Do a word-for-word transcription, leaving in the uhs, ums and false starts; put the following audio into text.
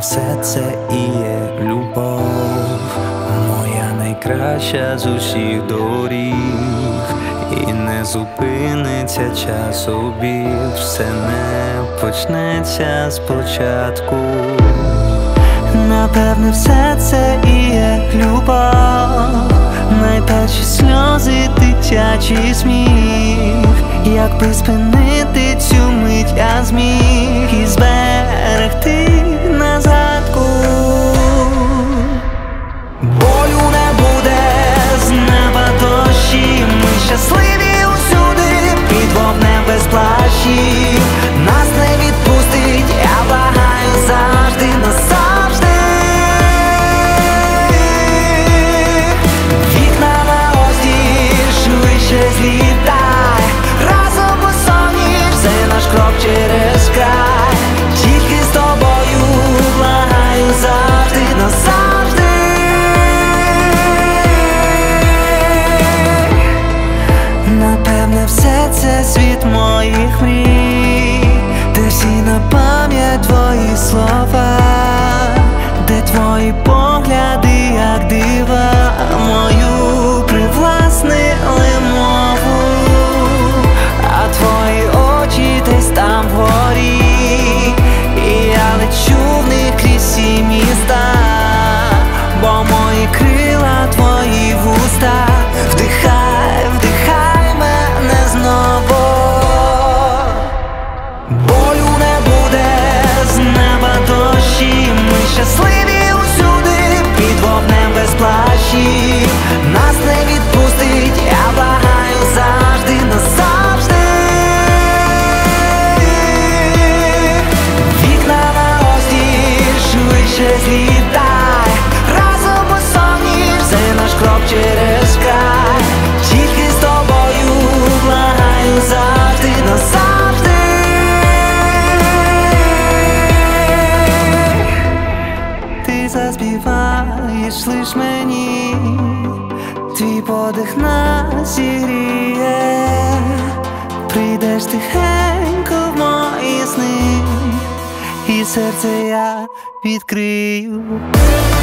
все це і є любов, моя найкраща з усіх доріг, і не зупиниться час обід, все не почнеться спочатку. Напевне, все це і є любов, найперші сльози, дитячий сміх. Якби спинити цю мить я зміг і зберегти на згадку. Болю не буде, з неба дощі, ми щасливі усюди, під вогнем без плащів. Нас не відпустить, я благаю завжди, назавжди. Вікна на осі, швидше злітай, разом у соні, все наш крок через край. Тільки з тобою, благаю завжди, назавжди. Напевне, все це світ моїх мрій, де всі на пам'ять твої слова, де твої погляди, як дива, мою привласнили мову, а твої очі десь там вгорі, і я лечу в них крізь всі міста, бо мої крила твої вуста. Вдихай, вдихай мене знову. Болю не буде, з неба дощі, ми щасливі усюди, під вогнем без плащів. Нас не відпустить, я благаю завжди, назавжди. Вікна на осі, швидше злітай, разом у соні, все наш крок через край. Тільки з тобою, благаю завжди, назавжди. Ти заспіваєш лиш мені, твій подих нас зігріє, прийдеш тихенько в мої сни, і серце я відкрию.